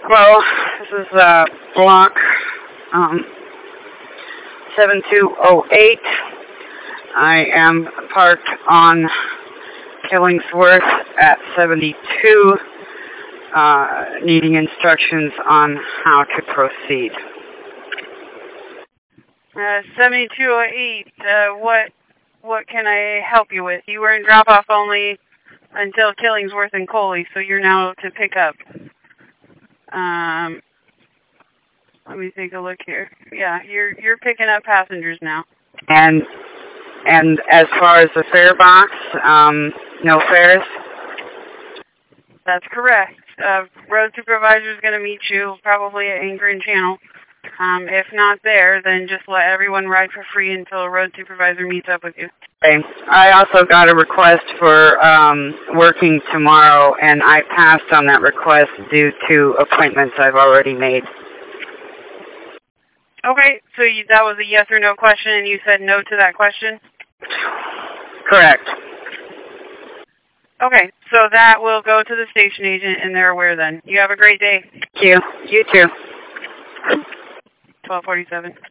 Well, this is block 7208. I am parked on Killingsworth at 72, needing instructions on how to proceed. 7208, what can I help you with? You were in drop-off only until Killingsworth and Coley, so you're now to pick up. Let me take a look here. Yeah, you're picking up passengers now. And as far as the fare box, no fares? That's correct. Road supervisor is going to meet you probably at Anchor and Channel. If not there, then just let everyone ride for free until a road supervisor meets up with you. Okay. I also got a request for working tomorrow, and I passed on that request due to appointments I've already made. Okay, so that was a yes or no question, and you said no to that question? Correct. Okay, so that will go to the station agent, and they're aware then. You have a great day. Thank you. You too. 1247.